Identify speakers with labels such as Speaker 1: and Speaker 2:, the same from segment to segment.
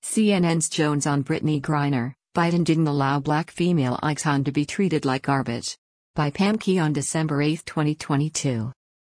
Speaker 1: CNN's Jones on Brittney Griner, Biden didn't allow black female icon to be treated like garbage. By Pam Key on December 8, 2022.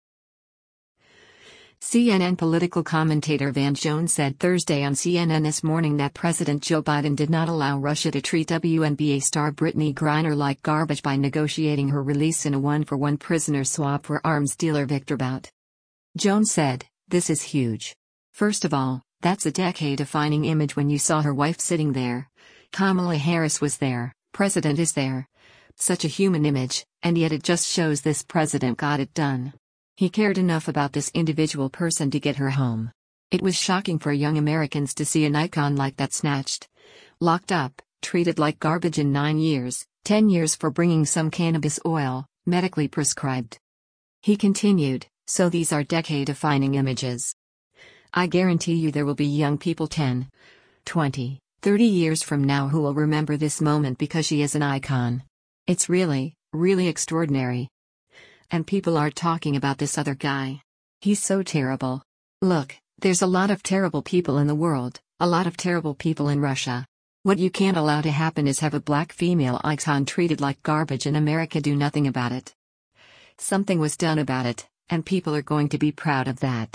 Speaker 1: CNN political commentator Van Jones said Thursday on CNN This Morning that President Joe Biden did not allow Russia to treat WNBA star Brittney Griner like garbage by negotiating her release in a one-for-one prisoner swap for arms dealer Victor Bout. Jones said, "This is huge. First of all, that's a decade-defining image when you saw her wife sitting there. Kamala Harris was there, President is there. Such a human image, and yet it just shows this president got it done. He cared enough about this individual person to get her home. It was shocking for young Americans to see an icon like that snatched, locked up, treated like garbage in 9 years, 10 years for bringing some cannabis oil, medically prescribed." He continued, "So these are decade-defining images. I guarantee you there will be young people 10, 20, 30 years from now who will remember this moment because she is an icon. It's really, really extraordinary. And people are talking about this other guy. He's so terrible. Look, there's a lot of terrible people in the world, a lot of terrible people in Russia. What you can't allow to happen is have a black female icon treated like garbage and America do nothing about it. Something was done about it, and people are going to be proud of that."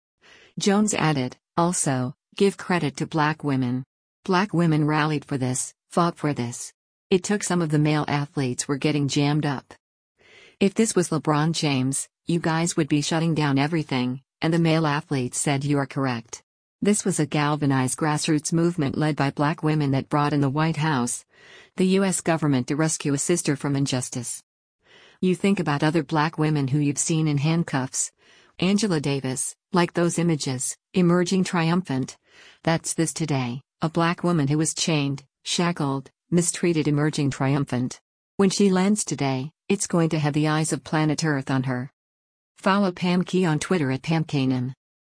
Speaker 1: Jones added, "Also, give credit to black women. Black women rallied for this, fought for this. It took some of the male athletes were getting jammed up. If this was LeBron James, you guys would be shutting down everything, and the male athletes said you are correct. This was a galvanized grassroots movement led by black women that brought in the White House, the U.S. government to rescue a sister from injustice. You think about other black women who you've seen in handcuffs. Angela Davis, like those images, emerging triumphant. That's this today, a black woman who was chained, shackled, mistreated emerging triumphant. When she lands today, it's going to have the eyes of planet Earth on her." Follow Pam Key on Twitter at PamKanan.